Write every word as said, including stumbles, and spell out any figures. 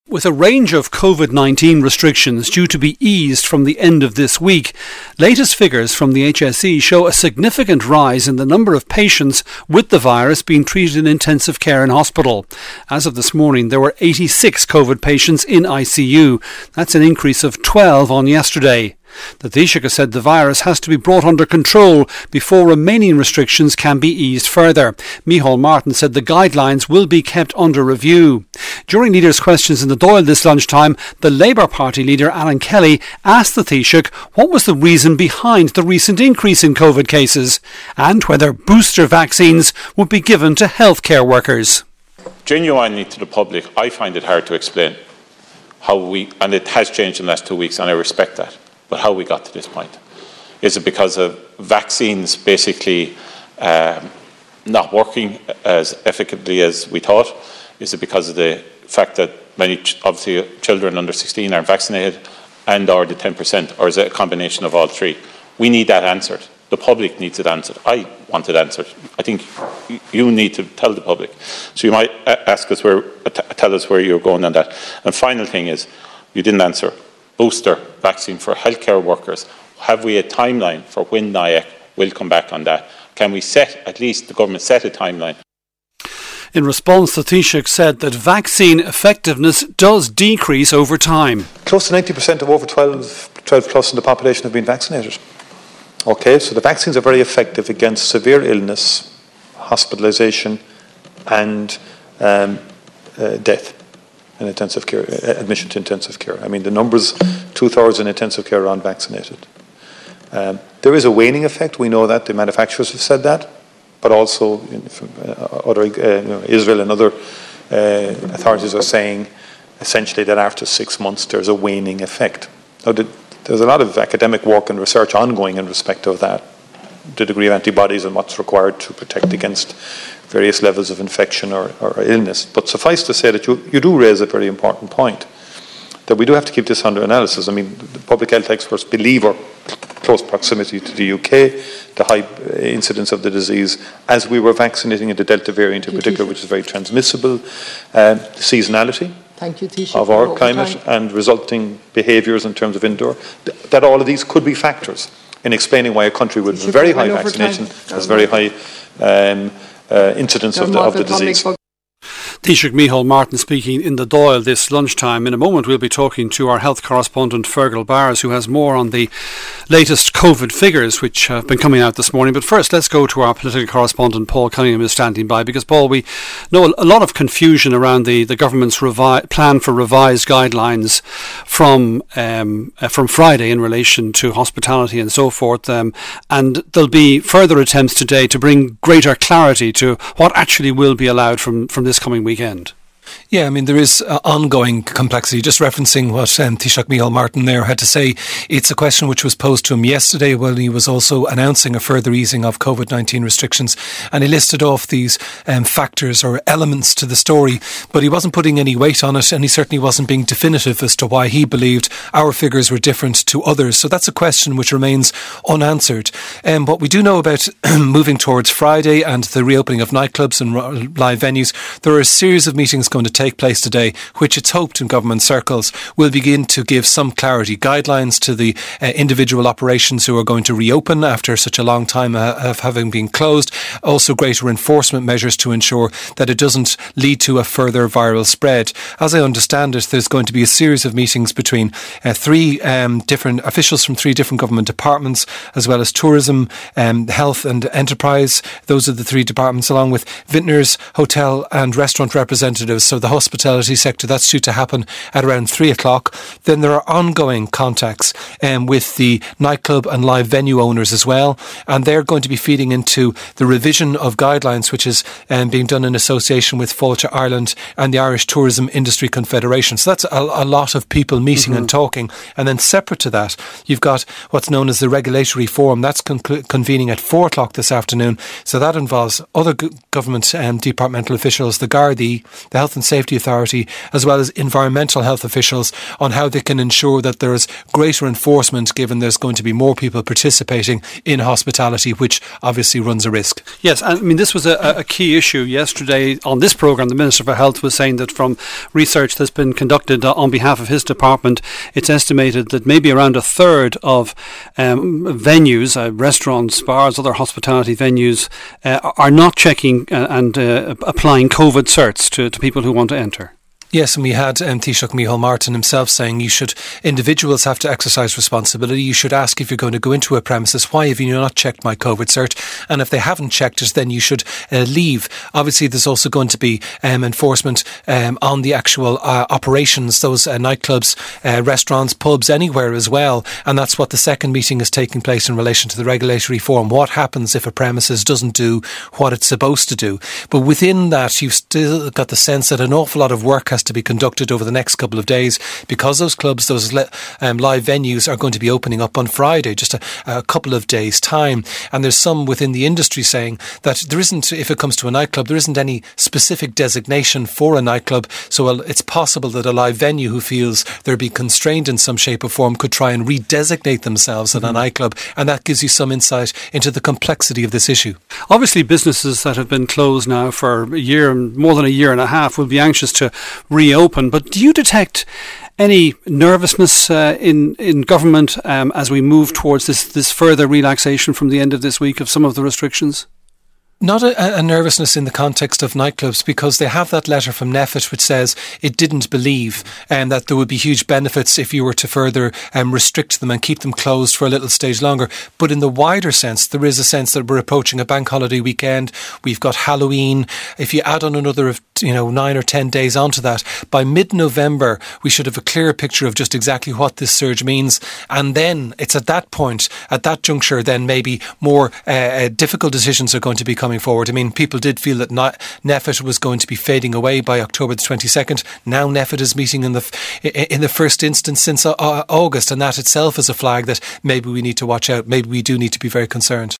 With a range of COVID nineteen restrictions due to be eased from the end of this week, latest figures from the H S E show a significant rise in the number of patients with the virus being treated in intensive care in hospital. As of this morning, there were eighty-six COVID patients in I C U. That's an increase of twelve on yesterday. The Taoiseach has said the virus has to be brought under control before remaining restrictions can be eased further. Micheál Martin said the guidelines will be kept under review. During leaders' questions in the Dáil this lunchtime, the Labour Party leader Alan Kelly asked the Taoiseach what was the reason behind the recent increase in COVID cases and whether booster vaccines would be given to healthcare workers. Genuinely to the public, I find it hard to explain how we, and it has changed in the last two weeks and I respect that. But how we got to this point. Is it because of vaccines basically um, not working as effectively as we thought? Is it because of the fact that many, ch- obviously, children under sixteen aren't vaccinated and or the ten percent? Or is it a combination of all three? We need that answered. The public needs it answered. I want it answered. I think you need to tell the public. So you might ask us where, tell us where you're going on that. And final thing is, you didn't answer. Booster vaccine for healthcare workers. Have we a timeline for when N I A C will come back on that? Can we set, at least the government set a timeline? In response, the Taoiseach said that vaccine effectiveness does decrease over time. Close to ninety percent of over twelve, twelve plus in the population have been vaccinated. Okay, so the vaccines are very effective against severe illness, hospitalisation and um, uh, death. In intensive care, admission to intensive care. I mean, the numbers, two-thirds in intensive care are unvaccinated. Um, there is a waning effect. We know that. The manufacturers have said that. But also, in, uh, other, uh, you know, Israel and other uh, authorities are saying, essentially, that after six months, there's a waning effect. Now, the, there's a lot of academic work and research ongoing in respect of that, the degree of antibodies and what's required to protect against various levels of infection or, or illness. But suffice to say that you, you do raise a very important point, that we do have to keep this under analysis. I mean, the public health experts believe our close proximity to the U K, the high incidence of the disease, as we were vaccinating in the Delta variant in particular, which is very transmissible, um, the seasonality Thank you, of our climate and resulting behaviours in terms of indoor, th- that all of these could be factors in explaining why a country with very high vaccination has very high um, Uh, incidence of the, of the disease. Taoiseach Micheál Martin speaking in the Dáil this lunchtime. In a moment we'll be talking to our health correspondent Fergal Bars, who has more on the latest COVID figures which have been coming out this morning. But first, let's go to our political correspondent Paul Cunningham, who's standing by, because Paul, we know a lot of confusion around the, the government's revi- plan for revised guidelines from um, uh, from Friday in relation to hospitality and so forth, um, and there'll be further attempts today to bring greater clarity to what actually will be allowed from, from this coming weekend. Yeah, I mean, there is uh, ongoing complexity. Just referencing what um, Taoiseach Micheál Martin there had to say, it's a question which was posed to him yesterday when he was also announcing a further easing of COVID nineteen restrictions. And he listed off these um, factors or elements to the story, but he wasn't putting any weight on it, and he certainly wasn't being definitive as to why he believed our figures were different to others. So that's a question which remains unanswered. Um, what we do know about moving towards Friday and the reopening of nightclubs and live venues, there are a series of meetings going to take place today, which it's hoped in government circles will begin to give some clarity, guidelines to the uh, individual operations who are going to reopen after such a long time uh, of having been closed. Also greater enforcement measures to ensure that it doesn't lead to a further viral spread. As I understand it, there's going to be a series of meetings between uh, three um, different officials from three different government departments, as well as tourism, um, health and enterprise. Those are the three departments, along with vintners, hotel and restaurant representatives. So the hospitality sector, that's due to happen at around three o'clock. Then there are ongoing contacts um, with the nightclub and live venue owners as well, and they're going to be feeding into the revision of guidelines, which is um, being done in association with Fáilte Ireland and the Irish Tourism Industry Confederation. So that's a, a lot of people meeting mm-hmm. and talking. And then separate to that, you've got what's known as the Regulatory Forum. That's con- convening at four o'clock this afternoon. So that involves other g- government and um, departmental officials, the Gardaí, the Health and Safety Safety Authority as well as environmental health officials on how they can ensure that there is greater enforcement, given there's going to be more people participating in hospitality, which obviously runs a risk. Yes, I mean, this was a, a key issue yesterday on this programme. The Minister for Health was saying that from research that's been conducted on behalf of his department, it's estimated that maybe around a third of um, venues, uh, restaurants, bars, other hospitality venues, uh, are not checking uh, and uh, applying COVID certs to, to people who want to enter. Yes, and we had um, Taoiseach Micheál Martin himself saying you should, individuals have to exercise responsibility. You should ask if you're going to go into a premises, why have you not checked my COVID cert? And if they haven't checked it, then you should uh, leave. Obviously, there's also going to be um, enforcement um, on the actual uh, operations, those uh, nightclubs, uh, restaurants, pubs, anywhere as well. And that's what the second meeting is taking place in relation to the regulatory reform. What happens if a premises doesn't do what it's supposed to do? But within that, you've still got the sense that an awful lot of work has to be conducted over the next couple of days, because those clubs, those le- um, live venues are going to be opening up on Friday, just a, a couple of days' time. And there's some within the industry saying that there isn't, if it comes to a nightclub, there isn't any specific designation for a nightclub. So well, it's possible that a live venue who feels they're being constrained in some shape or form could try and redesignate themselves mm-hmm. as a nightclub. And that gives you some insight into the complexity of this issue. Obviously, businesses that have been closed now for a year, more than a year and a half, will be anxious to reopen. But do you detect any nervousness uh, in in government um, as we move towards this this further relaxation from the end of this week of some of the restrictions? Not a, a nervousness in the context of nightclubs, because they have that letter from NPHET which says it didn't believe um, that there would be huge benefits if you were to further um, restrict them and keep them closed for a little stage longer. But in the wider sense, there is a sense that we're approaching a bank holiday weekend. We've got Halloween. If you add on another you know, nine or ten days onto that, by mid-November, we should have a clearer picture of just exactly what this surge means. And then it's at that point, at that juncture, then maybe more uh, difficult decisions are going to be coming forward. I mean, people did feel that NPHET was going to be fading away by October the twenty-second. Now NPHET is meeting in the in the first instance since uh, August, and that itself is a flag that maybe we need to watch out. Maybe we do need to be very concerned.